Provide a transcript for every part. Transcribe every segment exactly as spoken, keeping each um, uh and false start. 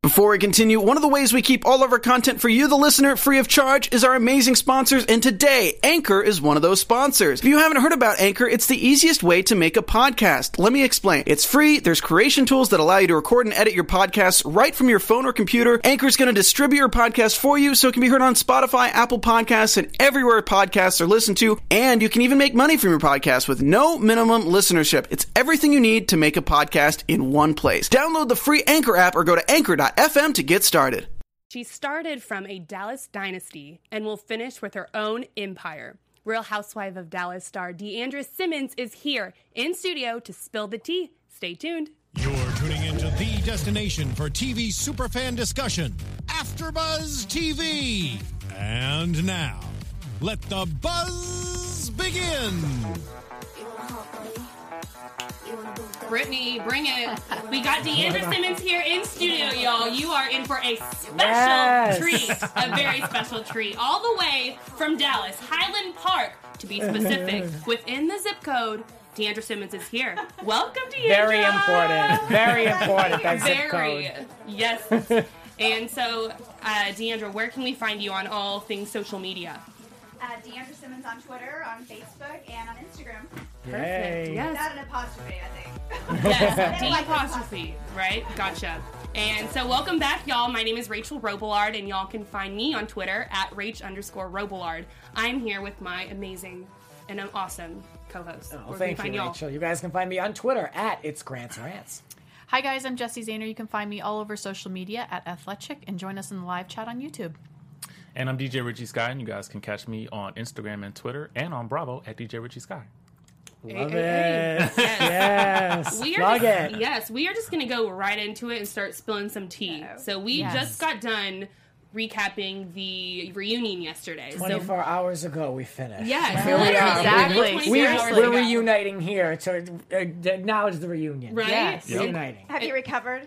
Before we continue, one of the ways we keep all of our content for you, the listener, free of charge is our amazing sponsors, and today, Anchor is one of those sponsors. If you haven't heard about Anchor, it's the easiest way to make a podcast. Let me explain. It's free, there's creation tools that allow you to record and edit your podcasts right from your phone or computer. Anchor is going to distribute your podcast for you so it can be heard on Spotify, Apple Podcasts, and everywhere podcasts are listened to, and you can even make money from your podcast with no minimum listenership. It's everything you need to make a podcast in one place. Download the free Anchor app or go to anchor dot f m to get started. She started from a Dallas dynasty and will finish with her own empire. Real Housewife of Dallas star D'Andra Simmons is here in studio to spill the tea. Stay tuned. You're tuning into the destination for T V superfan discussion, AfterBuzz T V. And now, let the buzz begin. Brittany, bring it. We got D'Andra Simmons here in studio, y'all. You are in for a special Yes. treat, a very special treat, all the way from Dallas, Highland Park, to be specific, within the zip code. D'Andra Simmons is here. Welcome, D'Andra. Very important. Very important, that zip Very. code. Yes. And so, uh, D'Andra, where can we find you on all things social media? Uh, D'Andra Simmons on Twitter, on Facebook, and on Instagram. Perfect. Yay. Yes. Without an apostrophe, I think. Yes, D Like apostrophe, right? Gotcha. And so welcome back, y'all. My name is Rachel Robillard, and y'all can find me on Twitter at Rach underscore Robillard. I'm here with my amazing and an awesome co-host. Oh, Where can we thank find you, y'all? Rachel. You guys can find me on Twitter at It's Grants Rants. Hi guys, I'm Jessie Zahner. You can find me all over social media at Athletic and join us in the live chat on YouTube. And I'm D J Richie Sky, and you guys can catch me on Instagram and Twitter and on Bravo at D J Richie Sky. Love Hey, hey, it. hey. Yes. Yes. We are Plug just, it. Yes, we are just going to go right into it and start spilling some tea. No. So we Yes. just got done recapping the reunion yesterday. twenty-four hours ago, we finished. Yes, Here we literally. are. Exactly. twenty-four We, hours we're ago. reuniting here to uh, acknowledge the reunion. Right? Yes. Yep. Reuniting. Have you recovered?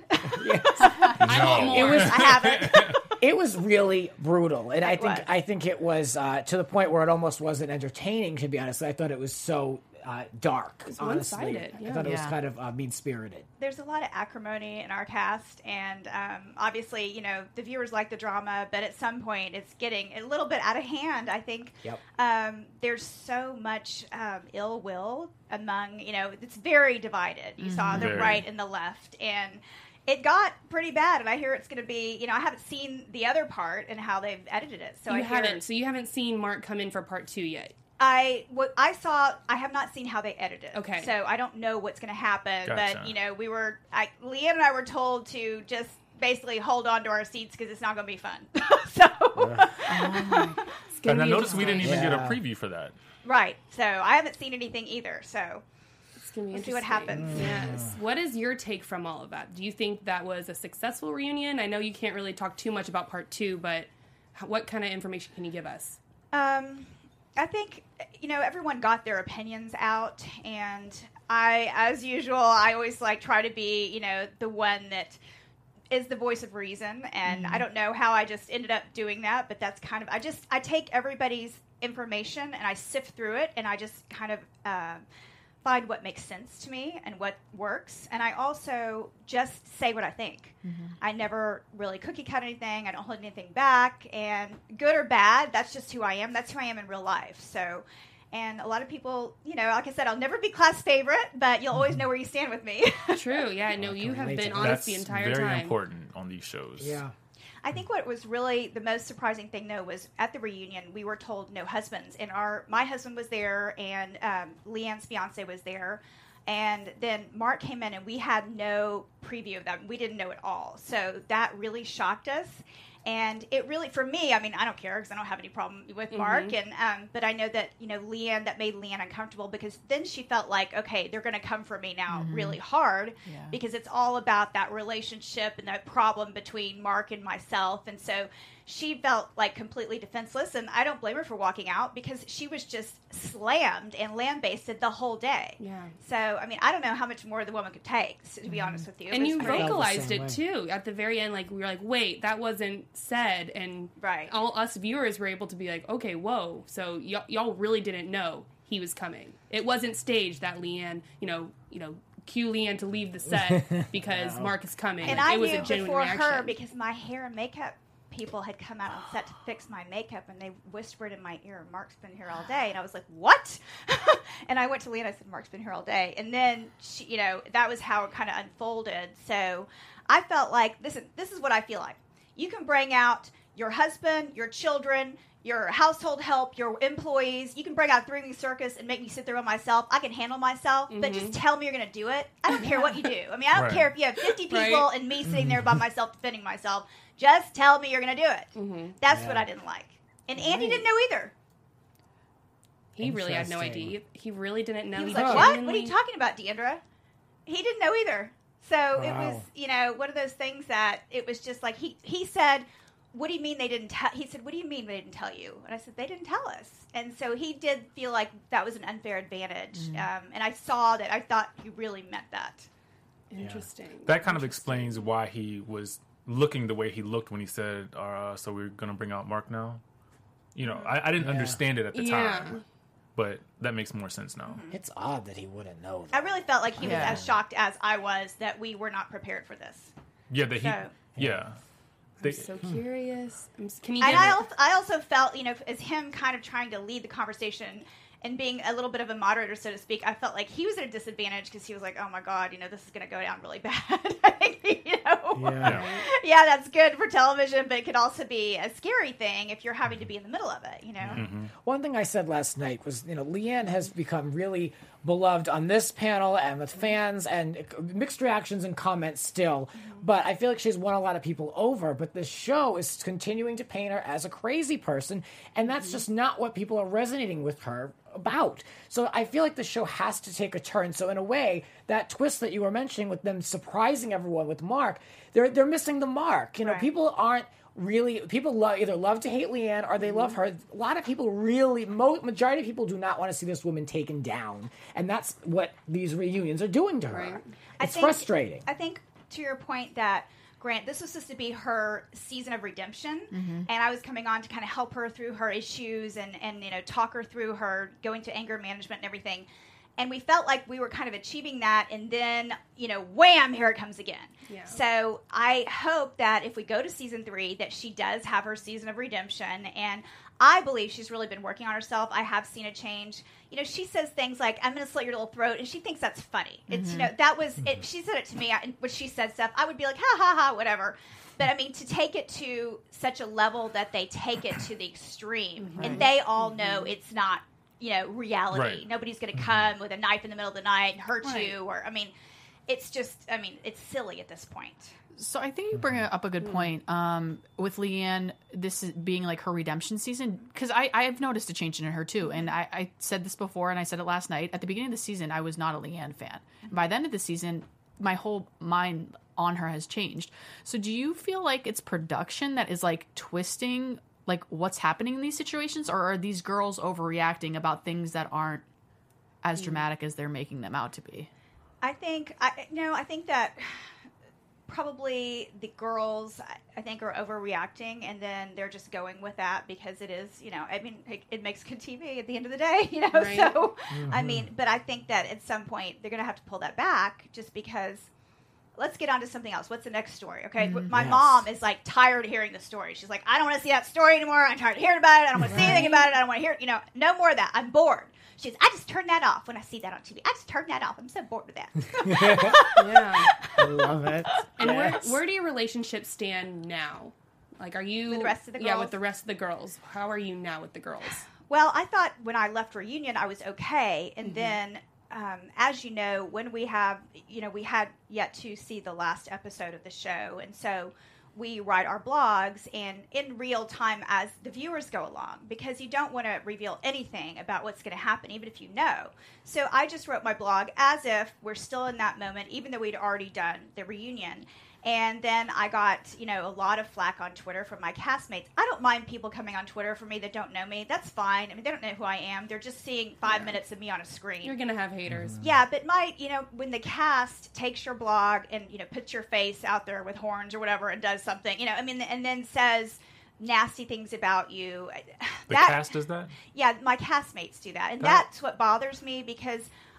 I want more. It was- I haven't. It was really brutal, and I It think was. I think it was uh, to the point where it almost wasn't entertaining. To be honest, I thought it was so uh, dark. Honestly, one-sided, I yeah. thought it was Yeah. kind of uh, mean spirited. There's a lot of acrimony in our cast, and um, obviously, you know, the viewers like the drama, but at some point, it's getting a little bit out of hand. I think Yep. um, there's so much um, ill will among, you know, it's very divided. You saw the Very. right and the left, and it got pretty bad. And I hear it's going to be, you know, I haven't seen the other part and how they've edited it. So you I hear, haven't. So you haven't seen Mark come in for part two yet. I what I saw. I have not seen how they edited. Okay. So I don't know what's going to happen. Gotcha. But you know, we were. I, Leanne and I were told to just basically hold on to our seats because it's not going to be fun. so It's gonna And I be noticed we didn't even get a Yeah. preview for that. right. So I haven't seen anything either. So It's gonna be We'll see what interesting. happens. Yes. What is your take from all of that? Do you think that was a successful reunion? I know you can't really talk too much about part two, but h- what kind of information can you give us? um, I think you know everyone got their opinions out, and I, as usual, I always like try to be you know the one that is the voice of reason, and I don't know how I just ended up doing that, but that's kind of I just I take everybody's information and I sift through it, and I just kind of uh, find what makes sense to me and what works, and I also just say what I think. I never really cookie cut anything. I don't hold anything back, and good or bad, that's just who I am. That's who I am in real life. So. And a lot of people, you know, like I said, I'll never be class favorite, but you'll always know where you stand with me. True. Yeah, I know you have relate to been that. honest That's the entire very time. important on these shows. Yeah. I think what was really the most surprising thing, though, was at the reunion we were told no husbands, and our my husband was there, and um, Leanne's fiance was there, and then Mark came in, and we had no preview of them. We didn't know at all, so that really shocked us. And it really, for me, I mean, I don't care because I don't have any problem with Mark. And um, but I know that you know Leanne, that made Leanne uncomfortable because then she felt like, okay, they're going to come for me now really hard Yeah. because it's all about that relationship and that problem between Mark and myself. And so she felt like completely defenseless, and I don't blame her for walking out because she was just slammed and lambasted the whole day. Yeah. So I mean, I don't know how much more the woman could take, to be honest with you. It And was you pretty- the vocalized same it way. too at the very end. Like we were like, wait, that wasn't said, and Right. all us viewers were able to be like, okay, whoa. So y- y'all really didn't know he was coming. It wasn't staged that Leanne, you know, you know, cue Leanne to leave the set because No. Mark is coming. And Like, I it was knew a genuine before reaction. her because my hair and makeup people had come out on set to fix my makeup, and they whispered in my ear, Mark's been here all day. And I was like, what? And I went to Leanne and I said, Mark's been here all day. And then, she, you know, that was how it kind of unfolded. So I felt like, listen, this is what I feel like. You can bring out your husband, your children, your household help, your employees. You can bring out Three Ring Circus and make me sit there by myself. I can handle myself, mm-hmm. but just tell me you're going to do it. I don't care what you do. I mean, I don't Right. care if you have fifty people Right. and me sitting there by myself defending myself. Just tell me you're going to do it. Mm-hmm. That's Yeah. what I didn't like. And Andy didn't know either. He really had no Interesting. idea. He really didn't know. He was He like, what? What are genuinely- you talking about, Deandra? He didn't know either. So it Wow. was, you know, one of those things that it was just like, he, he said, what do you mean they didn't tell? He said, what do you mean they didn't tell you? And I said, they didn't tell us. And so he did feel like that was an unfair advantage. Mm-hmm. Um, and I saw that. I thought he really meant that. Interesting. That kind of explains why he was looking the way he looked when he said, uh, so we're going to bring out Mark now. You know, I, I didn't Yeah. understand it at the Yeah. time, but that makes more sense now. It's odd that he wouldn't know I that. really felt like he Yeah. was as shocked as I was that we were not prepared for this. Yeah, that he, So- yeah. They, I'm so curious. I'm s- Can you And give I also, I also felt, you know, as him kind of trying to lead the conversation and being a little bit of a moderator, so to speak, I felt like he was at a disadvantage because he was like, oh my God, you know, this is going to go down really bad. I think, you know, Yeah. yeah, that's good for television, but it could also be a scary thing if you're having to be in the middle of it, you know? Mm-hmm. One thing I said last night was, you know, Leanne has become really beloved on this panel and with fans and mixed reactions and comments still. But I feel like she's won a lot of people over. But the show is continuing to paint her as a crazy person. And that's just not what people are resonating with her about. So I feel like the show has to take a turn. So in a way, that twist that you were mentioning with them surprising everyone with Mark, they're they're missing the mark. You know, Right. people aren't really people love either love to hate Leanne or they love her. A lot of people really, mo- majority of people do not want to see this woman taken down, and that's what these reunions are doing to her. Right. I It's think- frustrating. I think to your point that Grant, this was supposed to be her season of redemption, and I was coming on to kind of help her through her issues and and you know talk her through her going to anger management and everything. And we felt like we were kind of achieving that, and then, you know, wham, here it comes again. Yeah. So I hope that if we go to season three, that she does have her season of redemption. And I believe she's really been working on herself. I have seen a change. You know, she says things like, I'm going to slit your little throat, and she thinks that's funny. It's, you know, that was, it. She said it to me, I, when she said stuff, I would be like, ha, ha, ha, whatever. But, I mean, to take it to such a level that they take it to the extreme, and they all know it's not, you know, reality. Right. Nobody's going to come with a knife in the middle of the night and hurt Right. you. Or, I mean, it's just, I mean, it's silly at this point. So I think you bring up a good point um, with Leanne, this is being like her redemption season, because I, I have noticed a change in her too. And I, I said this before and I said it last night. At the beginning of the season, I was not a Leanne fan. By the end of the season, my whole mind on her has changed. So do you feel like it's production that is like twisting like what's happening in these situations, or are these girls overreacting about things that aren't as dramatic as they're making them out to be? I think, I no, I think that probably the girls, I, I think, are overreacting, and then they're just going with that because it is, you know, I mean, it, it makes good T V at the end of the day, you know. Right. So, I mean, but I think that at some point they're going to have to pull that back, just because. Let's get on to something else. What's the next story? Okay, my Yes. mom is like tired of hearing the story. She's like, I don't want to see that story anymore. I'm tired of hearing about it. I don't want to see anything about it. I don't want to hear it. You know, no more of that. I'm bored. She's, I just turn that off when I see that on T V. I just turn that off. I'm so bored with that. Yeah. I love it. And Yes. where where do your relationships stand now? Like, are you With the rest of the Yeah, girls? with the rest of the girls. How are you now with the girls? Well, I thought when I left Reunion, I was okay. And then, um, as you know, when we have, you know, we had yet to see the last episode of the show. And so we write our blogs and in real time as the viewers go along, because you don't want to reveal anything about what's going to happen, even if you know. So I just wrote my blog as if we're still in that moment, even though we'd already done the reunion. And then I got, you know, a lot of flack on Twitter from my castmates. I don't mind people coming on Twitter for me that don't know me. That's fine. I mean, they don't know who I am. They're just seeing five minutes of me on a screen. You're gonna have haters. Yeah, but my, you know, when the cast takes your blog and, you know, puts your face out there with horns or whatever and does something, you know, I mean, and then says nasty things about you. The that, cast does that? Yeah, my castmates do that. And That- that's what bothers me, because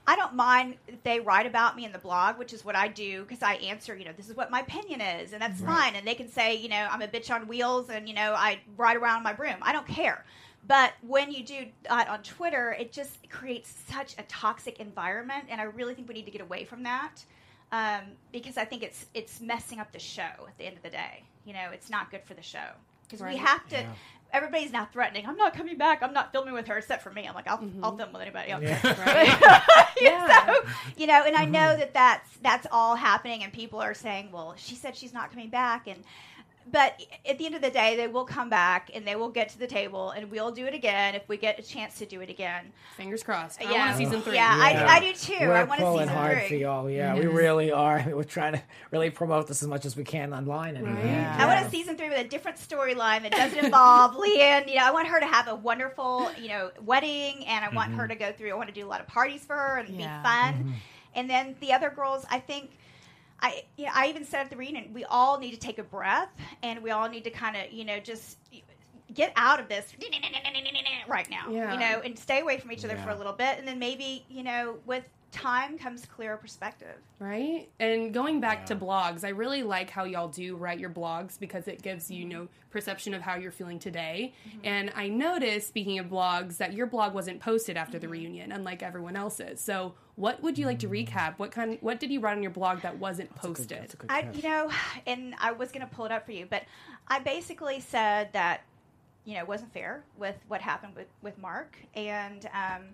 I don't mind if they write about me in the blog, which is what I do, because I answer, you know, this is what my opinion is, and that's right. fine. And they can say, you know, I'm a bitch on wheels, and, you know, I ride around my broom. I don't care. But when you do that on Twitter, it just creates such a toxic environment, and I really think we need to get away from that, um, because I think it's it's messing up the show at the end of the day. You know, it's not good for the show. Because right. we have to... Yeah. Everybody's now threatening, I'm not coming back, I'm not filming with her, except for me. I'm like, I'll, mm-hmm. I'll film with anybody else. Yeah. Right. yeah. So, you know, and I know mm-hmm. that that's, that's all happening, and people are saying, well, she said she's not coming back, and but at the end of the day, they will come back, and they will get to the table, and we'll do it again if we get a chance to do it again. Fingers crossed. I yeah. want a season three. Yeah, yeah. I, I do too. We're I want a season hard three. For y'all. Yeah, yes. we really are. We're trying to really promote this as much as we can online. And right. yeah. I want a season three with a different storyline that doesn't involve Leanne. You know, I want her to have a wonderful, you know, wedding, and I want mm-hmm. her to go through. I want to do a lot of parties for her and yeah. be fun. Mm-hmm. And then the other girls, I think. I, you know, I even said at the reunion, we all need to take a breath, and we all need to kind of, you know, just get out of this right now, yeah. you know, and stay away from each other yeah. for a little bit, and then maybe, you know, with time comes clearer perspective. Right? And going back yeah. to blogs, I really like how y'all do write your blogs, because it gives you, you know, perception of how you're feeling today. Mm-hmm. And I noticed, speaking of blogs, that your blog wasn't posted after mm-hmm. the reunion, unlike everyone else's. So what would you like to recap? What kind? What did you write on your blog that wasn't that's posted? A good, that's a good I, you know, and I was going to pull it up for you, but I basically said that, you know, it wasn't fair with what happened with, with Mark, and um,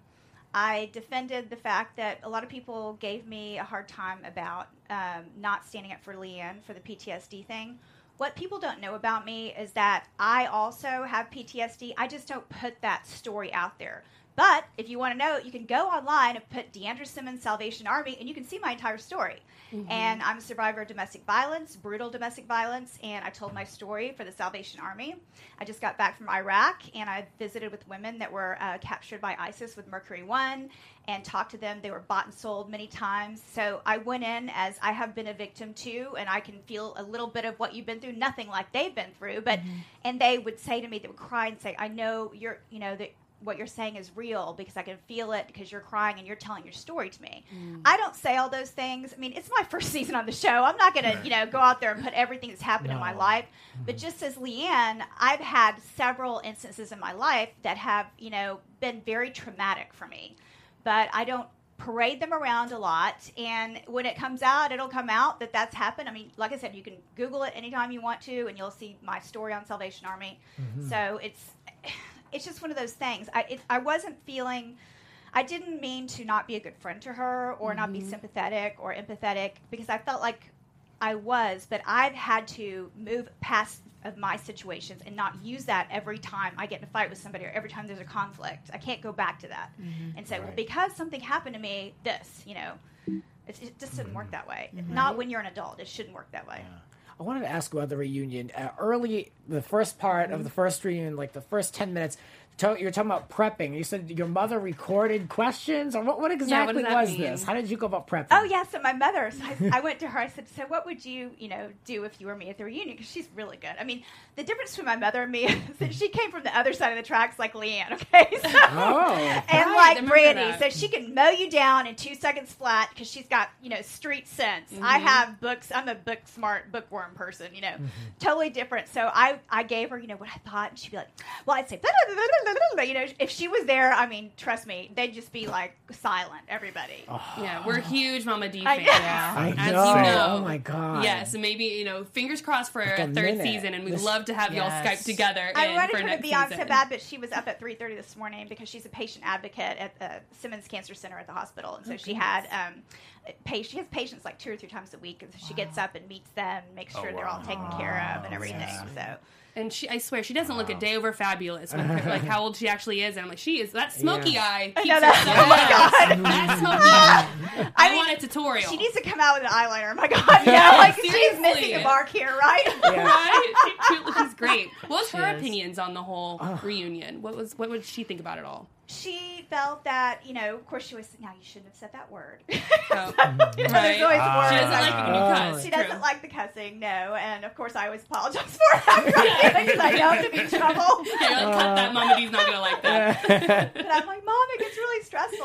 I defended the fact that a lot of people gave me a hard time about um, not standing up for Leanne for the P T S D thing. What people don't know about me is that I also have P T S D. I just don't put that story out there. But if you want to know, you can go online and put Deandra Simmons Salvation Army, and you can see my entire story. Mm-hmm. And I'm a survivor of domestic violence, brutal domestic violence, and I told my story for the Salvation Army. I just got back from Iraq, and I visited with women that were uh, captured by ISIS with Mercury One and talked to them. They were bought and sold many times. So I went in as I have been a victim too, and I can feel a little bit of what you've been through, nothing like they've been through. But mm-hmm. and they would say to me, they would cry and say, I know you're, you know, that what you're saying is real, because I can feel it, because you're crying and you're telling your story to me. Mm. I don't say all those things. I mean, it's my first season on the show. I'm not going to, you know, go out there and put everything that's happened no. in my life. Mm-hmm. But just as Leanne, I've had several instances in my life that have, you know, been very traumatic for me. But I don't parade them around a lot. And when it comes out, it'll come out that that's happened. I mean, like I said, you can Google it anytime you want to, and you'll see my story on Salvation Army. Mm-hmm. So it's... It's just one of those things. I it, I wasn't feeling, I didn't mean to not be a good friend to her or mm-hmm. not be sympathetic or empathetic, because I felt like I was, but I've had to move past of my situations and not use that every time I get in a fight with somebody or every time there's a conflict. I can't go back to that mm-hmm. and say, right. well, because something happened to me, this, you know, it, it just doesn't work that way. Mm-hmm. Not when you're an adult. It shouldn't work that way. Yeah. I wanted to ask about the reunion. Uh, early, the first part mm-hmm. of the first reunion, like the first ten minutes, to, you were talking about prepping. You said your mother recorded questions? Or what, what exactly yeah, what was mean? this? How did you go about prepping? Oh, yeah, so my mother, so I, I went to her, I said, so what would you, you know, do if you were me at the reunion? Because she's really good. I mean, the difference between my mother and me is that she came from the other side of the tracks like Leanne, okay? So, oh. And right, like Brandy, so she can mow you down in two seconds flat because she's got, you know, street sense. Mm-hmm. I have books. I'm a book smart, bookworm person, you know, mm-hmm. totally different. So I, I gave her, you know, what I thought, and she'd be like, well, I'd say, blah, blah, blah, blah, blah, blah. You know, if she was there, I mean, trust me, they'd just be like silent, everybody. Oh. Yeah, we're huge Mama D I fans. know. Yeah. I As know. you know. Oh my God. Yes, and maybe, you know, fingers crossed for Like a a third minute. season, and we'd This- love to have y'all Yes. Skype together I in, wanted for her to next be on season. so bad, but she was up at three thirty this morning because she's a patient advocate at the Simmons Cancer Center at the hospital, and so Oh, she goodness. had um, pa- she has patients like two or three times a week, and so she gets up and meets them, makes sure Oh, they're all wow. taken care of and everything. yeah. So And she, I swear, she doesn't look a day over fabulous with her, like how old she actually is. And I'm like, she is, that smoky Yeah. eye. I keeps know her that. so Oh my young. God. That smoky eye. I, I want mean, a tutorial. she needs to come out with an eyeliner. My God, you know, like she's Seriously. missing a mark here, right? Yeah. Right? She, she, she's great. What was She her is. opinions on the whole reunion? What was what would she think about it all? She felt that, you know, of course she was, now you shouldn't have said that word. Oh, You know, there's right. always Ah. words. She doesn't like it when you Oh. cuss. She True. doesn't like the cussing, no. And of course, I always apologize for it because I know I'm going to be in trouble. Yeah, you're like, cut that, Mama D's not gonna like that. But I'm like, Mom, it gets really stressful.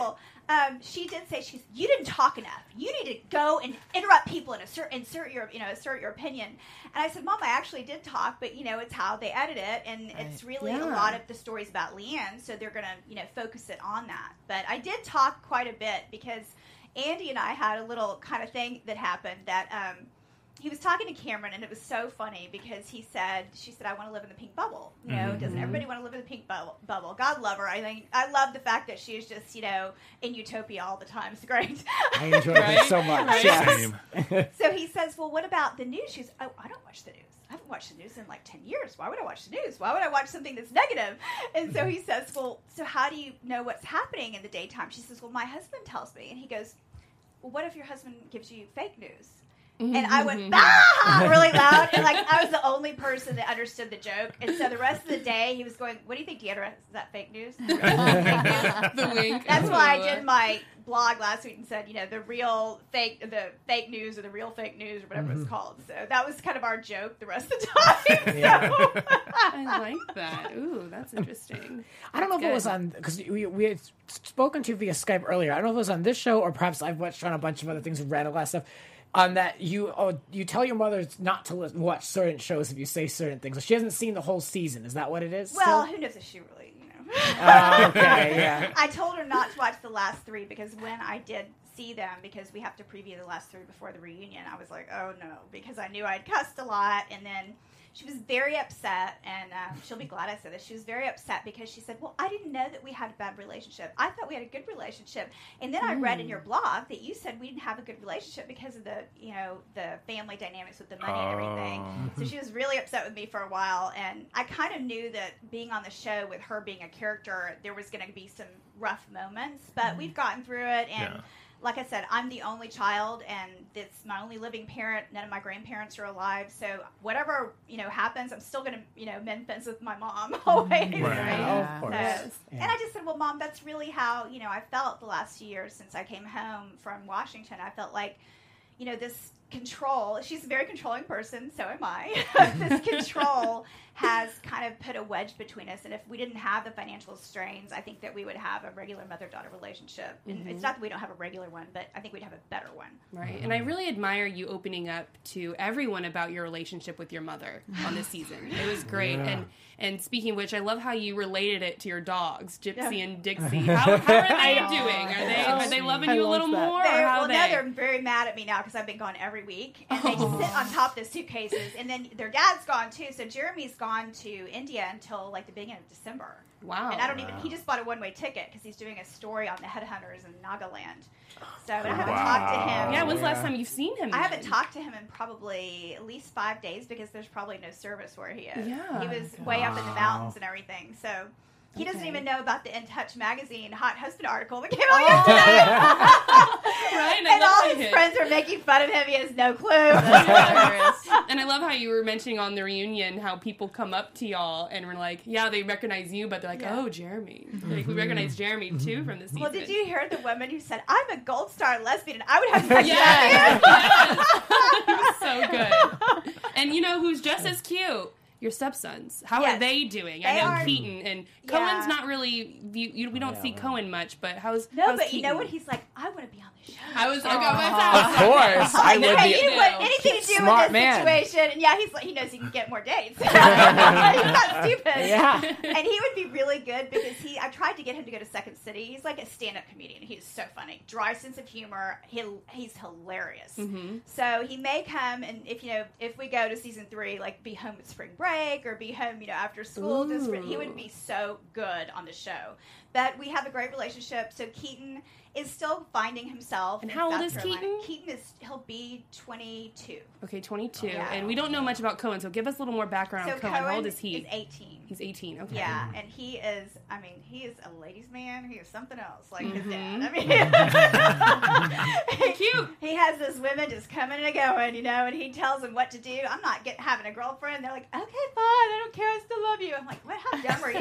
Um, she did say she's you didn't talk enough. You need to go and interrupt people and assert insert your you know assert your opinion. And I said, Mom, I actually did talk, but you know it's how they edit it, and right. it's really yeah. a lot of the stories about Leanne, so they're gonna you know focus it on that. But I did talk quite a bit because Andy and I had a little kind of thing that happened that. Um, He was talking to Cameron, and it was so funny because he said, she said, I want to live in the pink bubble. You know, mm-hmm. doesn't everybody want to live in the pink bubble? bubble? God love her. I think I love the fact that she is just, you know, in utopia all the time. It's great. I enjoy right? it so much. Right? Yes. So he says, well, what about the news? She's, oh, I don't watch the news. I haven't watched the news in like ten years. Why would I watch the news? Why would I watch something that's negative? And so he says, well, so how do you know what's happening in the daytime? She says, well, my husband tells me. And he goes, well, what if your husband gives you fake news? And I went, ah, really loud. And, like, I was the only person that understood the joke. And so the rest of the day, he was going, what do you think, Deandra? Is that fake news? The wink. That's why I did my blog last week and said, you know, the real fake, the fake news or the real fake news or whatever mm-hmm. it's called. So that was kind of our joke the rest of the time. Yeah. So. I like that. Ooh, that's interesting. I don't know that's if good. it was on, because we, we had spoken to you via Skype earlier. I don't know if it was on this show or perhaps I've watched on a bunch of other things and read a lot of stuff. On that, you oh, you tell your mother not to listen, watch certain shows if you say certain things. So she hasn't seen the whole season. Is that what it is? Well, still? who knows if she really, you know. uh, okay, yeah. I told her not to watch the last three because when I did see them, because we have to preview the last three before the reunion, I was like, oh no, because I knew I'd cussed a lot, and then she was very upset, and um, she'll be glad I said this. She was very upset because she said, well, I didn't know that we had a bad relationship. I thought we had a good relationship. And then mm. I read in your blog that you said we didn't have a good relationship because of the, you know, the family dynamics with the money and everything. Oh. So she was really upset with me for a while, and I kind of knew that being on the show with her being a character, there was going to be some rough moments, but mm. we've gotten through it, and... Yeah. Like I said, I'm the only child, and it's my only living parent. None of my grandparents are alive, so whatever you know happens, I'm still going to you know mend fence with my mom always. Right. Right? Oh, of course. So, Yeah. And I just said, well, Mom, that's really how you know I felt the last few years since I came home from Washington. I felt like you know this control. She's a very controlling person, so am I. This control has kind of put a wedge between us, and if we didn't have the financial strains, I think that we would have a regular mother-daughter relationship. And Mm-hmm. it's not that we don't have a regular one, but I think we'd have a better one. Right. And I really admire you opening up to everyone about your relationship with your mother on this season. It was great. Yeah. And and speaking of which, I love how you related it to your dogs, Gypsy Yeah. and Dixie. How, how are they doing? Are they are they loving I you a love little that. more? They're, or how well, are now they? they're very mad at me now because I've been gone every week, and they sit on top of the suitcases. And then their dad's gone too, so Jeremy's gone to India until like the beginning of December. Wow. And I don't even. He just bought a one-way ticket because he's doing a story on the headhunters in Nagaland. So I haven't Wow. talked to him. Yeah, when's the last Yeah. time you've seen him? I haven't then? talked to him in probably at least five days because there's probably no service where he is. Yeah. He was way up in the mountains and everything. So he doesn't Okay. even know about the In Touch magazine hot husband article that came out yesterday. Right, and I And love all that his hit. friends are making fun of him. He has no clue. And I love how you were mentioning on the reunion how people come up to y'all and were like, yeah, they recognize you, but they're like, Yeah. oh, Jeremy. Like, we recognize Jeremy, too, from the season. Well, did you hear the woman who said, I'm a gold star lesbian and I would have sex Yes, with that yes. So good. And you know who's just as cute? Your stepsons. How Yes. are they doing? They I know are- Keaton and Yeah. Cohen's not really. You, you, we don't Yeah, see well. Cohen much, but how's No, how's but you know Keaton? what? He's like, I want to be on the show. I was like, oh, Of course, I would Hey, be. you want anything to do Smart with this man. situation? And yeah, he's like, he knows he can get more dates. He's not stupid. Yeah. And he would be really good because he. I tried to get him to go to Second City. He's like a stand-up comedian. He's so funny, dry sense of humor. He, he's hilarious. Mm-hmm. So he may come, and if you know, if we go to season three, like be home with spring break or be home, you know, after school. This, he would be so good on the show. But we have a great relationship. So Keaton is still finding himself. And in how old South is Carolina. Keaton? Keaton is he'll be twenty-two. Okay, twenty-two. Yeah. And we don't know much about Cohen, so give us a little more background So on Cohen. Cohen How old is he? Is eighteen. He's eighteen. Okay. Yeah, and he is. I mean, he is a ladies' man. He is something else, like his Mhm. dad. I mean, Cute. He has this women just coming and going, you know, and he tells them what to do. I'm not get, having a girlfriend. They're like, okay, fine. I don't care. I still love you. I'm like, what? How dumb are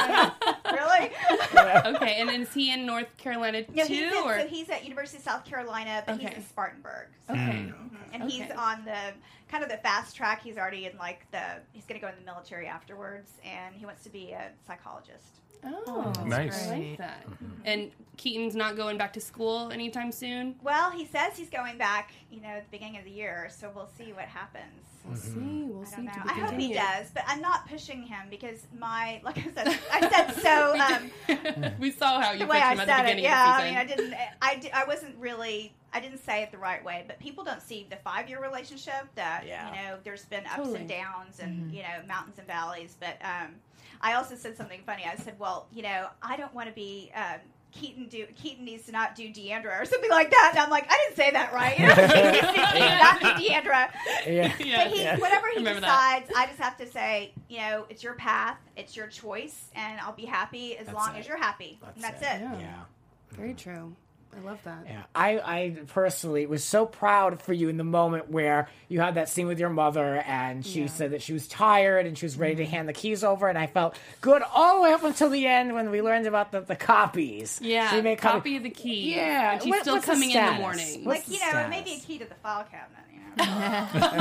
you? Really? Okay, and is he in North Carolina No, too? he's in, or so he's at University of South Carolina, but Okay. he's in Spartanburg. So, okay. mhm. And he's Okay. on the kind of the fast track. He's already in like the. He's going to go in the military afterwards, and he wants to be a psychologist. Oh, Nice. I like that. And Keaton's not going back to school anytime soon. Well, he says he's going back, you know, at the beginning of the year, so we'll see what happens. We'll see. We'll I see. don't know. To be I hope he continued. does, but I'm not pushing him because my, like I said, I said so. Um, We saw how you the put way him I at the said it, beginning yeah. of I the mean, I season. didn't. I, di- I wasn't really. I didn't say it the right way, but people don't see the five-year relationship. That Yeah. you know, there's been ups Totally. and downs, and you know, mountains and valleys. But um, I also said something funny. I said, well, you know, I don't want to be. Um, Keaton do Keaton needs to not do Deandra or something like that. And I'm like, I didn't say that right. You know, Keaton needs to not do Deandra. Yeah. Yeah. But he, whatever he Remember that. decides, I just have to say, you know, it's your path, it's your choice, and I'll be happy as That's long it. as you're happy. That's and that's it. it. Yeah. Yeah. Very true. I love that. Yeah, I, I personally was so proud for you in the moment where you had that scene with your mother and she Yeah. said that she was tired and she was ready to hand the keys over, and I felt good all the way up until the end when we learned about the, the copies. Yeah, She made copy of the key. Yeah, and she's what- still what's the coming in the status? morning. What's Like, the you know, it may be a status? key to the file cabinet, you know. Yeah,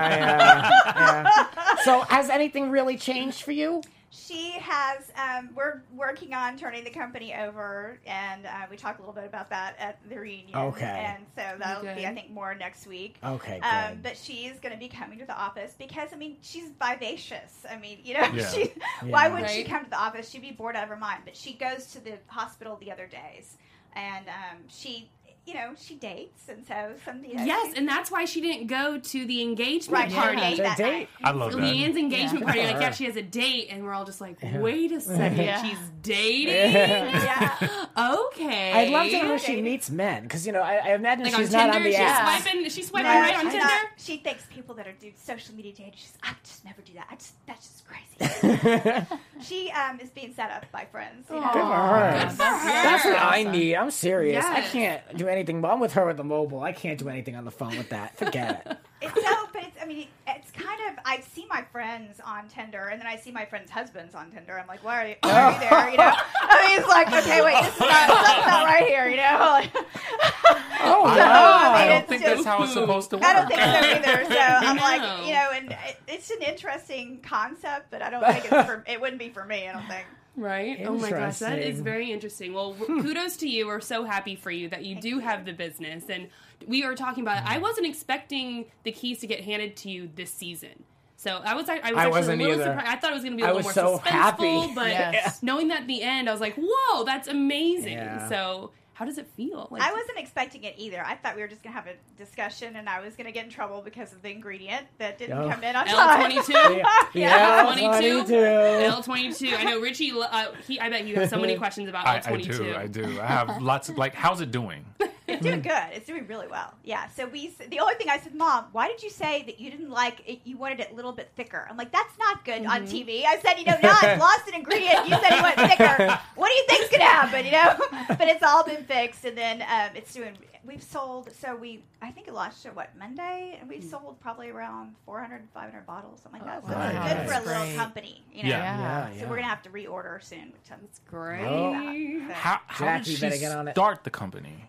yeah, yeah. So has anything really changed for you? She has, um, we're working on turning the company over, and uh, we talked a little bit about that at the reunion. Okay. And so that'll Good. be, I think, more next week. Okay, Um, good. but she's going to be coming to the office because, I mean, she's vivacious. I mean, you know, Yeah. she, why Yeah. would she Right. come to the office? She'd be bored out of her mind. But she goes to the hospital the other days, and um, she, you know, she dates, and so some, you know, Yes, she- and that's why she didn't go to the engagement right, she party. date The that date. night. I love that. Leanne's engagement Yeah. party. Like, Good for yeah, her. she has a date, and we're all just like, wait a second, Yeah. she's dating. Yeah. Okay. I'd love to know if she Dating. meets men because you know I, I imagine Like she's on not Tinder, on the she's app. swiping. She's swiping No, right on she's Tinder. not. She thinks people that are do social media dating. She's, I just never do that. I just that's just crazy. She um, is being set up by friends. You know? Good for her. Good for her. That's what I need. I'm serious. I Yes. can't do anything. I'm with her with the mobile. I can't do anything on the phone with that. Forget it. It's so, but it's. I mean, it's kind of. I see my friends on Tinder, and then I see my friends' husbands on Tinder. I'm like, why are you, why are you there? You know. I mean, it's like, okay, wait, this is not, something's not right here. You know. Like, Oh, so, wow. I I mean, don't it's think just, that's how it's supposed to work. I don't think so either. So I'm No. like, you know, and it, it's an interesting concept, but I don't think it's for. It wouldn't be for me. I don't think. Right? Oh my gosh, that is Interesting. very interesting. Well, kudos to you. We're so happy for you that you Thank do you. have the business. And we were talking about it. I wasn't expecting the keys to get handed to you this season. So I was, I was I actually wasn't a little either. surprised. I thought it was going to be a I little was more so suspenseful, happy. but Yes. knowing that at the end, I was like, whoa, that's amazing. Yeah. So how does it feel? Like, I wasn't expecting it either. I thought we were just going to have a discussion, and I was going to get in trouble because of the ingredient that didn't Oh. come in on L time. twenty-two? Yeah, twenty-two? twenty-two. L twenty-two. I know Richie, uh, he, I bet you have so many questions about I, L I twenty-two. do. I do. I have lots of like. How's it doing? It's doing good. It's doing really well. Yeah. So we. The only thing I said, Mom, why did you say that you didn't like it? You wanted it a little bit thicker. I'm like, that's not good on T V. I said, you know, now I've lost an ingredient. You said you want thicker. What do you think's gonna happen? You know. But it's all been fixed, and then um, it's doing. We've sold. So we. I think it launched at what Monday, and we've sold probably around four hundred, five hundred bottles, something like that. So wow. it's good for a That's little great. company. You know. Yeah. Yeah, So yeah. we're gonna have to reorder soon, which I'm Great. Oh. So- How, how Jackie, did better she get on it. start the company?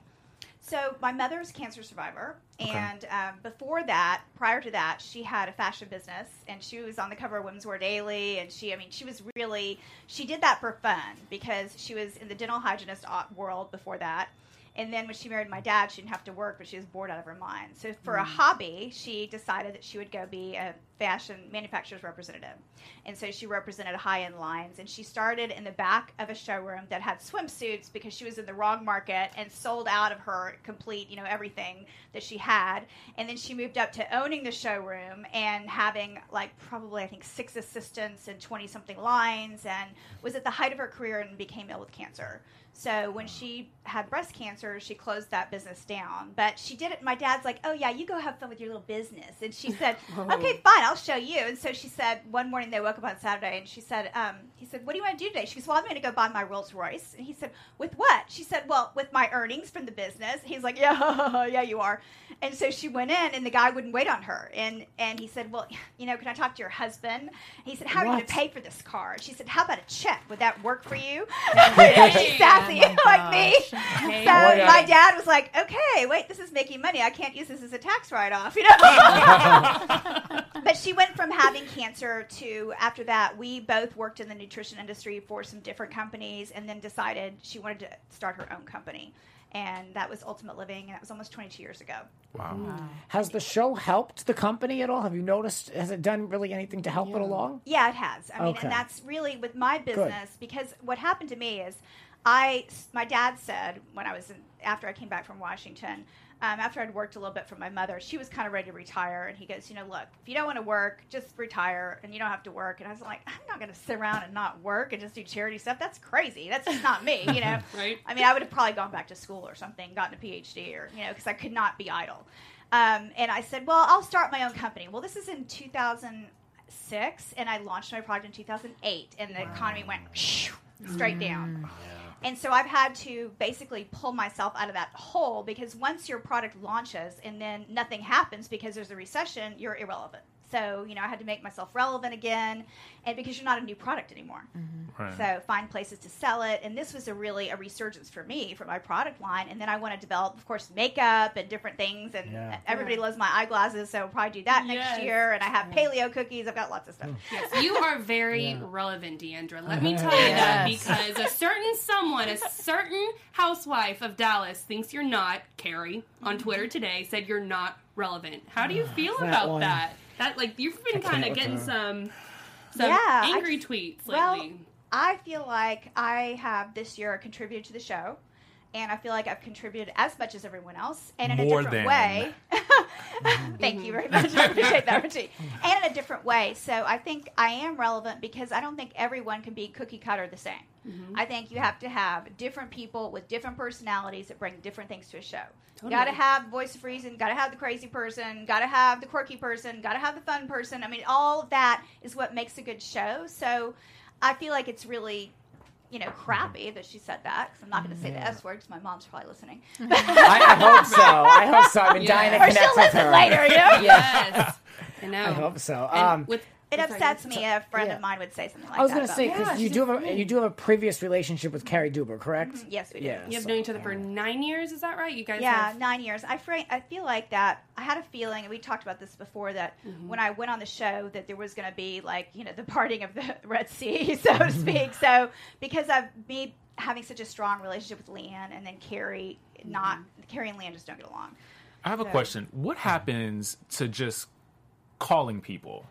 So my mother's a cancer survivor, Okay. and um, before that, prior to that, she had a fashion business, and she was on the cover of Women's Wear Daily, and she, I mean, she was really, she did that for fun because she was in the dental hygienist o- world before that. And then when she married my dad, she didn't have to work, but she was bored out of her mind. So for a hobby, she decided that she would go be a fashion manufacturer's representative. And so she represented high-end lines. And she started in the back of a showroom that had swimsuits because she was in the wrong market and sold out of her complete, you know, everything that she had. And then she moved up to owning the showroom and having like probably, I think, six assistants and twenty-something lines, and was at the height of her career and became ill with cancer. So when she had breast cancer, she closed that business down. But she did it. My dad's like, oh, yeah, you go have fun with your little business. And she said, okay, fine. I'll show you. And so she said, one morning they woke up on Saturday, and she said, um, he said, what do you want to do today? She goes, well, I'm going to go buy my Rolls Royce. And he said, with what? She said, well, with my earnings from the business. He's like, yeah, yeah, you are. And so she went in, and the guy wouldn't wait on her. And and he said, well, you know, can I talk to your husband? And he said, how are you going to pay for this car? She said, how about a check? Would that work for you? She's sassy Oh like me. Hey. So Oh, yeah. my dad was like, okay, wait, this is making money. I can't use this as a tax write-off, you know? But she went from having cancer to, after that, we both worked in the nutrition industry for some different companies, and then decided she wanted to start her own company. And that was Ultimate Living, and that was almost twenty-two years ago. Wow. Has the show helped the company at all? Have you noticed? Has it done really anything to help it along? Yeah, it has. I mean, Okay. and that's really with my business, because what happened to me is I, my dad said when I was in, after I came back from Washington, um, after I'd worked a little bit for my mother, she was kind of ready to retire. And he goes, you know, look, if you don't want to work, just retire and you don't have to work. And I was like, I'm not going to sit around and not work and just do charity stuff. That's crazy. That's just not me, you know? Right. I mean, I would have probably gone back to school or something, gotten a P H D or, you know, because I could not be idle. Um, and I said, well, I'll start my own company. Well, this is in two thousand six, and I launched my product in two thousand eight, and the economy went straight down. And so I've had to basically pull myself out of that hole, because once your product launches and then nothing happens because there's a recession, you're irrelevant. So, you know, I had to make myself relevant again, and because you're not a new product anymore. Right. So find places to sell it. And this was a really a resurgence for me for my product line. And then I want to develop, of course, makeup and different things. And Yeah. everybody loves my eyeglasses, so I'll probably do that Yes. next year. And I have paleo cookies. I've got lots of stuff. Yes, you are very relevant, Deandra. Let me tell you that, Yes. because a certain someone, a certain housewife of Dallas thinks you're not. Carrie on Twitter today said you're not relevant. How do you feel That about one. that? That like you've been kind of with getting her. some some Yeah, angry I- tweets Well, lately. I feel like I have this year contributed to the show, and I feel like I've contributed as much as everyone else, and in More a different than. way. Thank you very much. I appreciate that, Richie. And in a different way. So I think I am relevant because I don't think everyone can be cookie cutter the same. I think you have to have different people with different personalities that bring different things to a show. Totally. Got to have voice of reason, got to have the crazy person, got to have the quirky person, got to have the fun person. I mean, all of that is what makes a good show. So I feel like it's really, you know, crappy that she said that, because I'm not going to say the S word, because my mom's probably listening. I, I hope so. I hope so. I've been dying to Yeah. Or she'll connect with listen her. later, you know? Yes, I know. I hope so. And Um, with It sorry, upsets me. A friend yeah. of mine would say something like I was that. going to about say me. because you do have a you do have a previous relationship with Carrie Duber, correct? Yes, we do. Yeah. You have so- known each other for nine years, is that right? You guys Yeah, have... nine years. I fr- I feel like that. I had a feeling, and we talked about this before, that when I went on the show, that there was going to be like, you know, the parting of the Red Sea, so to speak. So because I've me having such a strong relationship with Leanne, and then Carrie, not Carrie and Leanne just don't get along. I have a So- question. What happens to just calling people?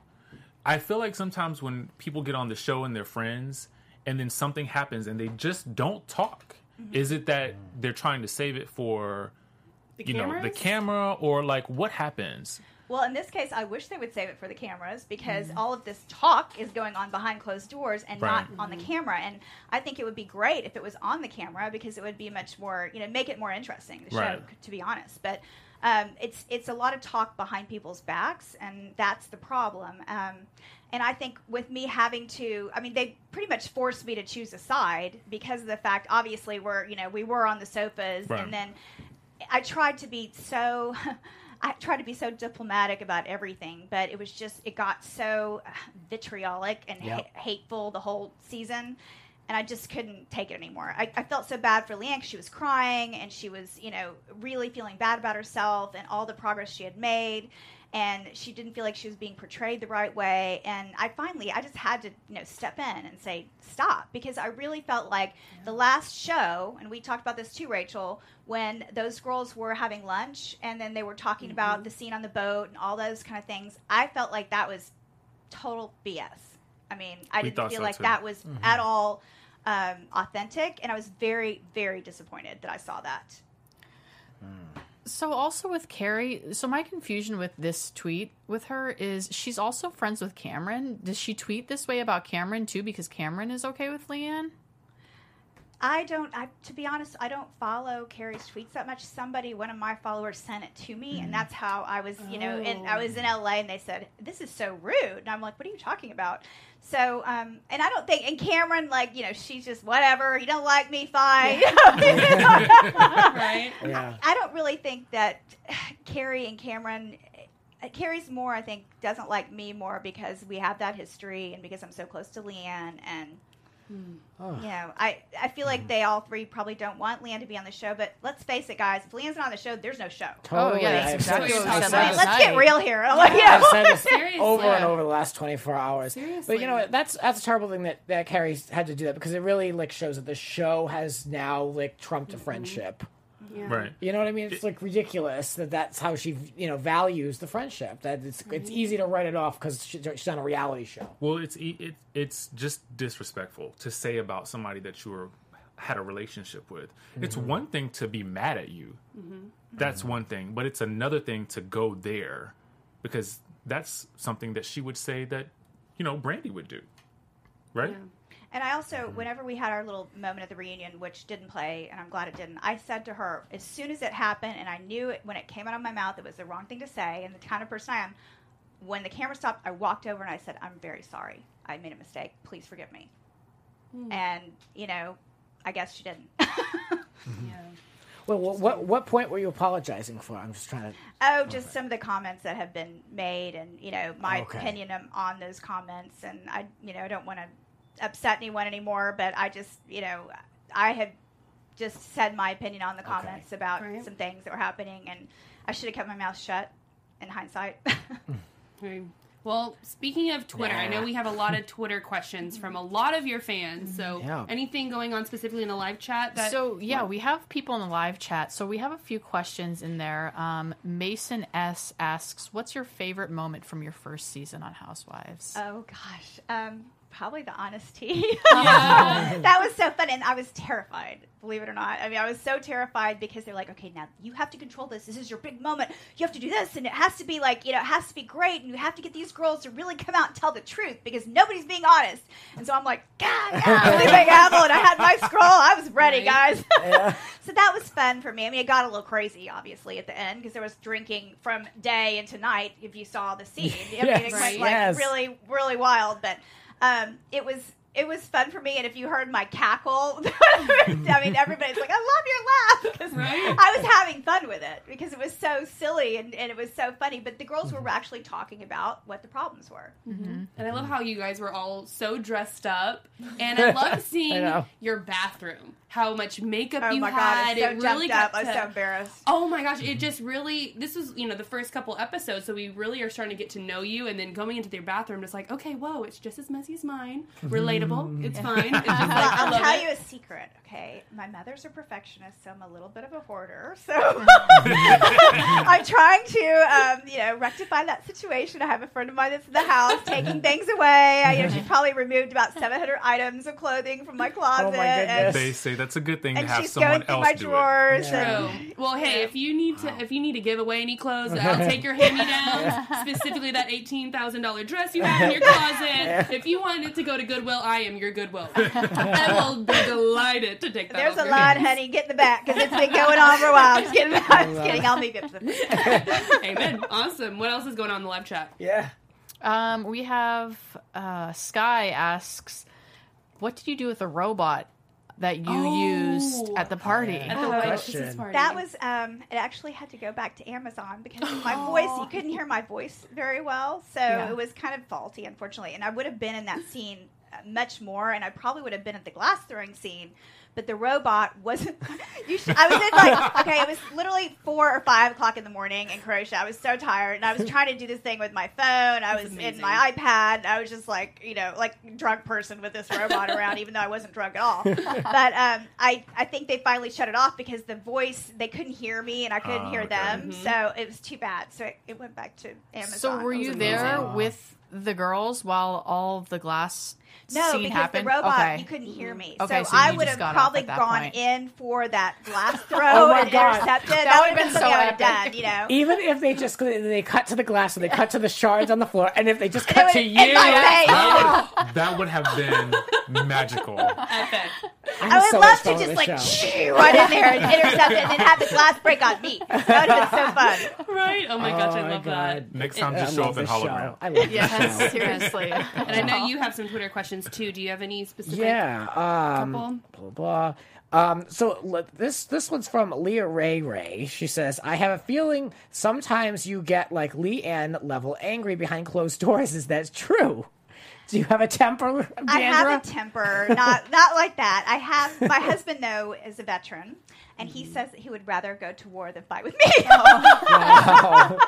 I feel like sometimes when people get on the show and they're friends, and then something happens and they just don't talk, is it that they're trying to save it for, The you know, the cameras? camera, or like what happens? Well, in this case, I wish they would save it for the cameras, because all of this talk is going on behind closed doors and Right. not on the camera. And I think it would be great if it was on the camera, because it would be much more, you know, make it more interesting, the show, Right. to be honest. But um, it's it's a lot of talk behind people's backs, and that's the problem. Um, and I think with me having to, I mean, they pretty much forced me to choose a side, because of the fact, obviously, we're, you know, we were on the sofas, Right. and then I tried to be so... I tried to be so diplomatic about everything, but it was just, it got so vitriolic and Yep. ha- hateful the whole season, and I just couldn't take it anymore. I, I felt so bad for Leanne, 'cause she was crying, and she was, you know, really feeling bad about herself and all the progress she had made, and she didn't feel like she was being portrayed the right way. And I finally, I just had to, you know, step in and say, stop, because I really felt like the last show, and we talked about this too, Rachel, when those girls were having lunch and then they were talking about the scene on the boat and all those kind of things, I felt like that was total B S. I mean, I We didn't thought feel so, like too. that was at all um, authentic, and I was very, very disappointed that I saw that. So also with Carrie, so my confusion with this tweet with her is she's also friends with Cameron. Does she tweet this way about Cameron too because Cameron is okay with Leanne? I don't. I to be honest, I don't follow Carrie's tweets that much. Somebody, one of my followers, sent it to me, and that's how I was. You know, and I was in L A, and they said, "This is so rude," and I'm like, "What are you talking about?" So, um, and I don't think, and Cameron, like, you know, she's just whatever. You don't like me, fine. Right? Yeah. I don't really think that Carrie and Cameron. Uh, Carrie's more, I think, doesn't like me more because we have that history, and because I'm so close to Leanne, and. Oh. You know, I, I feel like they all three probably don't want Leanne to be on the show, but let's face it, guys. If Leanne's not on the show, there's no show. Totally. Oh, yeah, that's I've exactly said what this- we I've said said I mean, last this- let's get night. real here. Like, you know. I've said this Seriously. over and over the last twenty-four hours. Seriously. But you know what? That's that's a terrible thing that, that Carrie had to do that because it really like shows that the show has now like trumped a friendship. Yeah. Right. You know what I mean? It's like ridiculous that that's how she you know values the friendship. That it's it's easy to write it off because she, she's on a reality show. Well, it's e- it, it's just disrespectful to say about somebody that you were had a relationship with. Mm-hmm. It's one thing to be mad at you. Mm-hmm. That's mm-hmm. one thing, but it's another thing to go there because that's something that she would say that you know Brandy would do, right? Yeah. And I also, whenever we had our little moment at the reunion, which didn't play, and I'm glad it didn't, I said to her, as soon as it happened, and I knew it when it came out of my mouth, it was the wrong thing to say, and the kind of person I am, when the camera stopped, I walked over and I said, I'm very sorry. I made a mistake. Please forgive me. Mm. And, you know, I guess she didn't. Yeah. Well, what, what what point were you apologizing for? I'm just trying to. Oh, just some of the comments that have been made, and you know my Okay. opinion on- on those comments, and I, you know, I don't want to upset anyone anymore, but I just, you know, I had just said my opinion on the comments about Right. some things that were happening, and I should have kept my mouth shut. In hindsight, Right. Well, speaking of Twitter, I know Yeah. we have a lot of Twitter questions from a lot of your fans. So, Yeah. anything going on specifically in the live chat? That So yeah, we have people in the live chat. So we have a few questions in there. Um, Mason S asks, "What's your favorite moment from your first season on Housewives?" oh gosh, um, probably the honesty. That was so fun, and I was terrified. Believe it or not, I mean, I was so terrified because they're like, "Okay, now you have to control this. This is your big moment. You have to do this, and it has to be like, you know, it has to be great, and you have to get these girls to really come out and tell the truth because nobody's being honest." And so I'm like, "God, yeah, really big apple," and I had my scroll. I was ready, Right. guys. Yeah. So that was fun for me. I mean, it got a little crazy, obviously, at the end because there was drinking from day into night. If you saw the scene, I mean, Yes, it right. went like yes. really, really wild. But um, it was it was fun for me. And if you heard my cackle, I mean, everybody's like, "I love your laugh," because Right. I was having fun with it because it was so silly and, and it was so funny. But the girls were actually talking about what the problems were. And I love how you guys were all so dressed up. And I love seeing know. your bathroom. How much makeup Oh you my god, had. I was so it jumped really up. got I was to, so embarrassed. Oh my gosh, it just really, this was, you know, the first couple episodes, so we really are starting to get to know you, and then going into their bathroom, it's like, okay, whoa, it's just as messy as mine. Relatable. It's fine. It's just like, Well, I I'll love tell it. you a secret, okay? My mother's a perfectionist, so I'm a little bit of a hoarder. So I'm trying to, um, you know, rectify that situation. I have a friend of mine that's in the house taking things away. I, you know, she's probably removed about seven hundred items of clothing from my closet. Oh, my and, goodness. They say that's a good thing to and have she's someone going through else my do drawers. True. And, Well, hey, if you need to, if you need to give away any clothes, I'll take your hand-me-downs. Specifically, that eighteen thousand dollar dress you have in your closet. If you want it to go to Goodwill, I am your Goodwill. I will be delighted to take that. there's off a your line, hands. honey. Get in the back because it's been going on for a while. I'm just kidding. I'm just kidding. I'll leave it. Amen. Awesome. What else is going on in the live chat? Yeah. Um, we have uh, Sky asks, "What did you do with the robot that you Oh. used at the party?" At the Oh, White question. Christmas party. That was um it actually had to go back to Amazon because my voice, you couldn't hear my voice very well, so Yeah. it was kind of faulty, unfortunately. And I would have been in that scene uh, much more, and I probably would have been at the glass throwing scene, but the robot wasn't. You should, I was in like okay, it was literally four or five o'clock in the morning in Croatia. I was so tired, and I was trying to do this thing with my phone. I That's was in amazing. my iPad. I was just like you know like a drunk person with this robot around, even though I wasn't drunk at all. But um, I I think they finally shut it off because the voice they couldn't hear me and I couldn't Oh, hear okay. them, Mhm. so it was too bad. So it, it went back to Amazon. So were It was you amazing. there Wow. with the girls while all the glass No, scene because happened? the robot, okay. you couldn't hear me. Okay, so so I you would just have got off probably at that gone point. in for that glass throw Oh my and God. intercepted. That That, would've would have been been something so I would have epic. done, you know. Even if they just they cut to the glass and they cut to the shards on the floor, and if they just It cut would- to in you, my face. That would, that would have been magical. Epic. I'm I would so love much to fun with just this like show. shoo, run in there and intercept it and then have the glass break on me. That would have been so fun. Right? Oh my gosh, Oh I my love that. God. Next time, I just show love up in this hologram. show. I love this Yes, show. seriously. And I know you have some Twitter questions too. Do you have any specific Yeah. Um, couple? blah, blah. Um, so let- this this one's from Leah Ray Ray. She says, "I have a feeling sometimes you get like Leanne level angry behind closed doors. Is that true? Do you have a temper, Deandra?" I have a temper, not not like that. I have my husband though is a veteran, and he says that he would rather go to war than fight with me. Wow.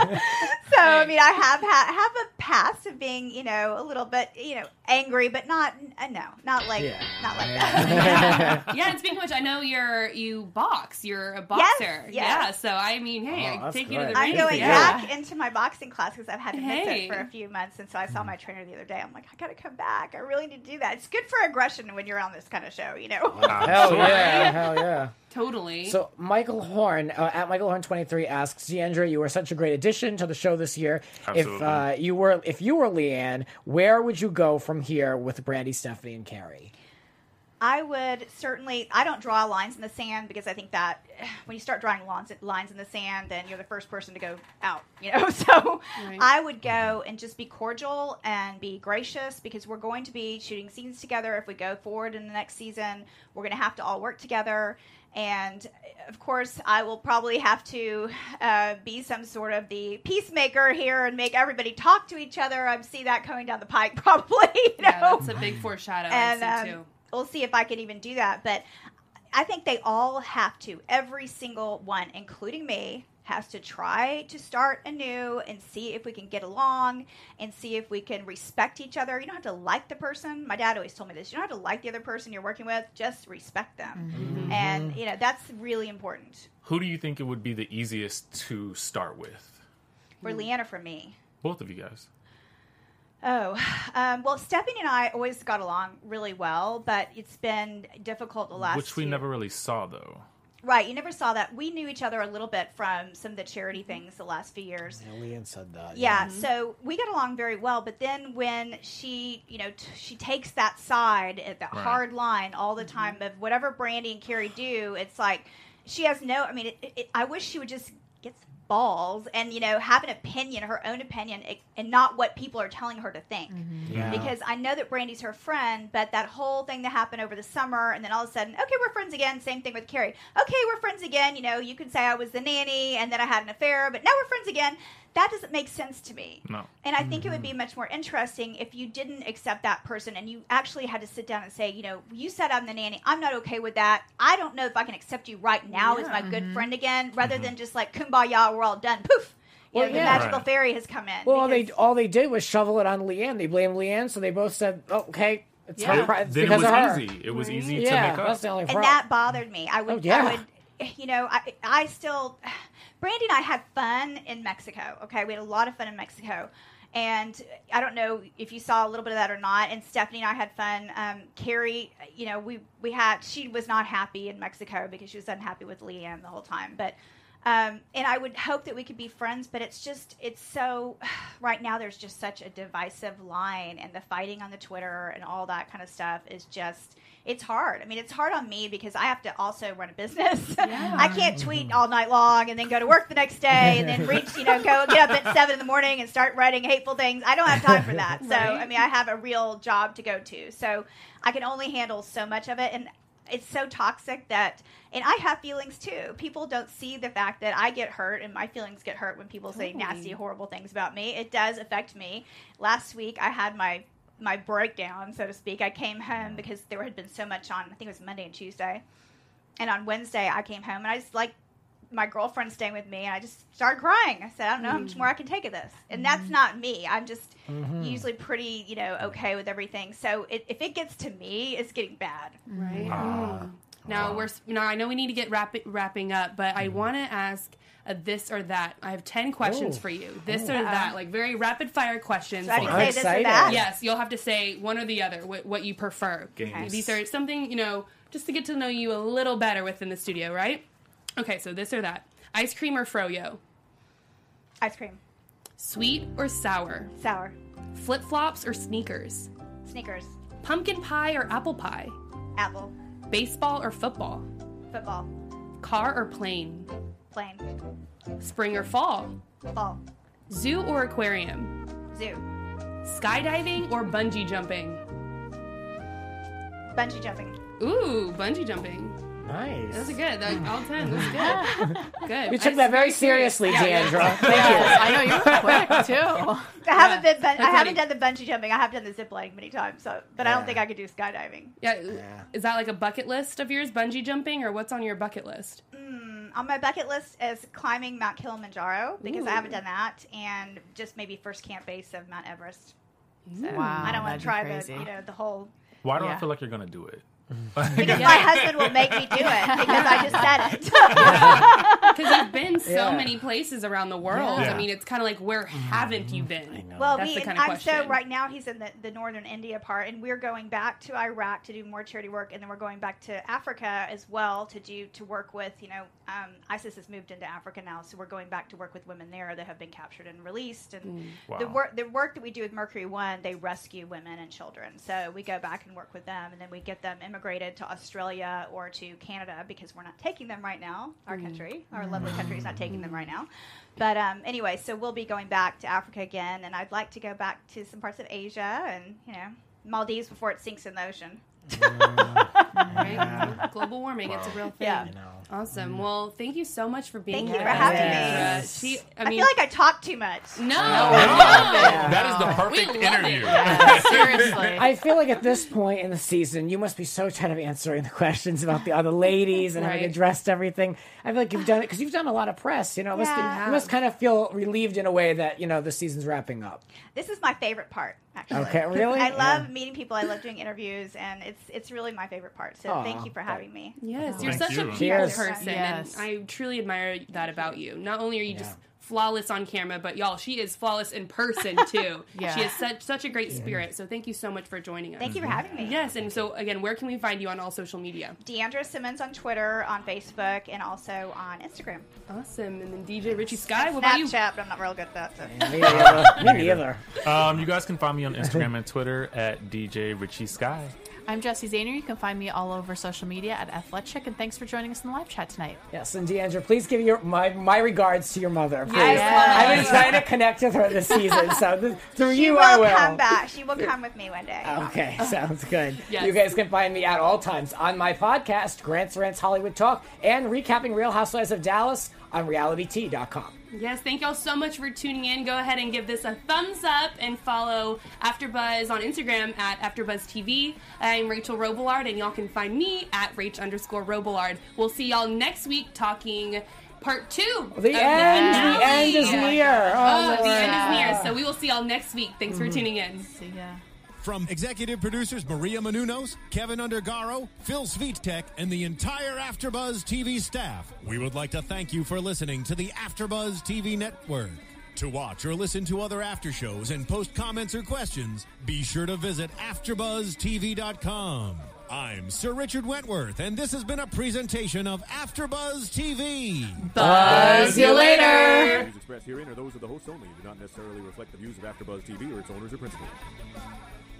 So I mean, I have ha- have a past of being, you know, a little bit, you know, angry, but not uh, no, not like Yeah. not like that. Yeah, and speaking of which, I know you're you box. You're a boxer. yes. Yeah. So I mean, hey, Oh, I that's take you to great. the I'm ring. going yeah. back into my boxing class because I've had to miss Hey. it for a few months, and so I saw my trainer the other day. I'm like, I gotta come back. I really need to do that. It's good for aggression when you're on this kind of show, you know. Hell yeah, hell yeah. Totally. So Michael Horn uh, at Michael Horn twenty-three asks, Deandra, you were such a great addition to the show this year. If Absolutely. uh, you were if you were Leanne, where would you go from here with Brandy, Stephanie, and Carrie? I would certainly. I don't draw lines in the sand because I think that when you start drawing lines, lines in the sand, then you're the first person to go out. You know, so Right. I would go and just be cordial and be gracious because we're going to be shooting scenes together. If we go forward in the next season, we're going to have to all work together. And of course, I will probably have to uh, be some sort of the peacemaker here and make everybody talk to each other. I see that coming down the pike, probably. You know? yeah, that's a big foreshadow. and I see um, too. we'll see if I can even do that. But I think they all have to. Every single one, including me, has to try to start anew and see if we can get along and see if we can respect each other. You don't have to like the person. My dad always told me this. You don't have to like the other person you're working with. Just respect them. Mm-hmm. And, you know, that's really important Who do you think it would be the easiest to start with? for Leanne or for me. Both of you guys. Oh, um, well, Stephanie and I always got along really well, but it's been difficult the last Which we few- never really saw, though. Right, you never saw that. We knew each other a little bit from some of the charity things the last few years. Yeah, Leanne said that. Yeah, so we got along very well. But then when she, you know, t- she takes that side, at the Right. hard line all the time of whatever Brandy and Carrie do, it's like she has no. I mean, it, it, I wish she would just get some balls and you know have an opinion, her own opinion, it, and not what people are telling her to think. Yeah. Because I know that Brandy's her friend, but that whole thing that happened over the summer, and then all of a sudden, okay, we're friends again. Same thing with Carrie. Okay, we're friends again. You know, you could say I was the nanny and then I had an affair, but now we're friends again. That doesn't make sense to me. No. And I think it would be much more interesting if you didn't accept that person and you actually had to sit down and say, you know, you said I'm the nanny. I'm not okay with that. I don't know if I can accept you right now as my good friend again, rather than just like kumbaya, we're all done. Poof. You Well, know, yeah. the magical Right. fairy has come in. Well, all they because- all they did was shovel it on Leanne. They blamed Leanne, so they both said, oh, "Okay, it's Yeah. her. pri- It's Then it because was of her." easy. It was easy to Yeah, make up. that's the only and problem. that bothered me. I would, Oh, yeah. I would, you know, I, I still, Brandy and I had fun in Mexico. Okay, we had a lot of fun in Mexico, and I don't know if you saw a little bit of that or not. And Stephanie and I had fun. Um, Carrie, you know, we we had. She was not happy in Mexico because she was unhappy with Leanne the whole time, but. Um, and I would hope that we could be friends, but it's just, it's so, right now there's just such a divisive line, and the fighting on the Twitter and all that kind of stuff is just, it's hard. I mean, it's hard on me because I have to also run a business. I can't tweet all night long and then go to work the next day and then reach, you know, go get up at seven in the morning and start writing hateful things. I don't have time for that. So, Right. I mean, I have a real job to go to. So I can only handle so much of it. And it's so toxic that, and I have feelings too. People don't see the fact that I get hurt and my feelings get hurt when people say nasty, horrible things about me. It does affect me. Last week I had my my breakdown, so to speak. I came home because there had been so much on, I think it was Monday and Tuesday. And on Wednesday I came home and I just like, my girlfriend staying with me, and I just started crying. I said, I don't know how much more I can take of this. And that's not me. I'm just usually pretty, you know, okay with everything. So it, if it gets to me, it's getting bad. Right. Ah. Mm. Now we're now I know we need to get wrap, wrapping up, but Mm-hmm. I want to ask a this or that. I have ten questions Ooh. for you. This or that, like very rapid fire questions. So I have to I'm say this or excited. that? Yes, you'll have to say one or the other, what, what you prefer. Games. These are something, you know, just to get to know you a little better within the studio, right? Okay, so this or that. Ice cream or froyo? Ice cream. Sweet or sour? Sour. Flip-flops or sneakers? Snickers. Pumpkin pie or apple pie? Apple. Baseball or football? Football. Car or plane? Plane. Spring or fall? Fall. Zoo or aquarium? Zoo. Skydiving or bungee jumping? Bungee jumping. Ooh, bungee jumping. Nice. That's a good. That, all ten. That's good. Good. You took I- that very seriously, Yeah. Deandra. Thank Yes, I know you were quick too. I haven't been. Bun- I That's haven't funny. done the bungee jumping. I have done the zip lining many times. So, but I Yeah. don't think I could do skydiving. Yeah. Is that like a bucket list of yours, bungee jumping, or what's on your bucket list? On my bucket list is climbing Mount Kilimanjaro because I Ooh. haven't done that, and just maybe first camp base of Mount Everest. So Wow, I don't that'd want be to try the crazy. you know the whole Why do I Yeah. feel like you're gonna do it? because my husband will make me do it because I just said it. Because you've been so Yeah. many places around the world. Yeah. I mean, it's kind of like, where haven't you been? Well, That's we, the and kind of I'm so question. right now he's in the, the northern India part, and we're going back to Iraq to do more charity work, and then we're going back to Africa as well to do to work with you know um, ISIS has moved into Africa now, so we're going back to work with women there that have been captured and released, and the Wow. work the work that we do with Mercury One, they rescue women and children, so we go back and work with them, and then we get them immigrated to Australia or to Canada because we're not taking them right now. Our country, our lovely country, is not taking them right now. But um, anyway, so we'll be going back to Africa again, and I'd like to go back to some parts of Asia and, you know, Maldives before it sinks in the ocean. Right? Global warming, it's a real thing. Yeah. Awesome. Well, thank you so much for being Thank you here. for having Deandra. me. She, I I, mean, feel like I talk too much. no, No, no. that is the We perfect love interview. it. Seriously. I feel like at this point in the season, you must be so tired of answering the questions about the other ladies and having Right. addressed everything. I feel like you've done it because you've done a lot of press. You know, it must- Yeah. you must kind of feel relieved in a way that you know the season's wrapping up. This is my favorite part, actually. Okay, really? I love Yeah. meeting people. I love doing interviews, and it's it's really my favorite part. So Aw, thank you for having me. Yes, you're Thank such a you. people Cheers. person, Yes. and I truly admire that about you. Not only are you Yeah. just flawless on camera, but y'all, she is flawless in person too. Yeah. She has such such a great spirit. So thank you so much for joining us. Thank you for having me. Yes, and so again, where can we find you on all social media? Deandra Simmons on Twitter, on Facebook, and also on Instagram. Awesome. And then D J Richie Sky, what about you? Snapchat, but I'm not real good at that. So. Me neither. Me neither. Um, you guys can find me on Instagram and Twitter at D J Richie Sky. I'm Jessie Zahner. You can find me all over social media at Athletic, and thanks for joining us in the live chat tonight. Yes, and Deandra, please give your my, my regards to your mother. Please. Yes. I've been trying to connect with her this season, so th- through She you will, I will. come back. She will come with me one day. Okay, sounds good. Yes. You guys can find me at all times on my podcast, Grant's Rants Hollywood Talk, and recapping Real Housewives of Dallas on reality t dot com. Yes, thank y'all so much for tuning in. Go ahead and give this a thumbs up and follow AfterBuzz on Instagram at AfterBuzzTV. I'm Rachel Robillard, and y'all can find me at Rach underscore Robillard. We'll see y'all next week talking part two. The of end, the finale. end is near. Oh, Oh, the Lord. end is near. So we will see y'all next week. Thanks for tuning in. See ya. From executive producers Maria Menounos, Kevin Undergaro, Phil Svitek, and the entire AfterBuzz T V staff, we would like to thank you for listening to the AfterBuzz T V network. To watch or listen to other after shows and post comments or questions, be sure to visit after buzz T V dot com. I'm Sir Richard Wentworth, and this has been a presentation of AfterBuzz T V. Buzz you later. The views expressed herein are those of the hosts only and do not necessarily reflect the views of AfterBuzz T V or its owners or principals.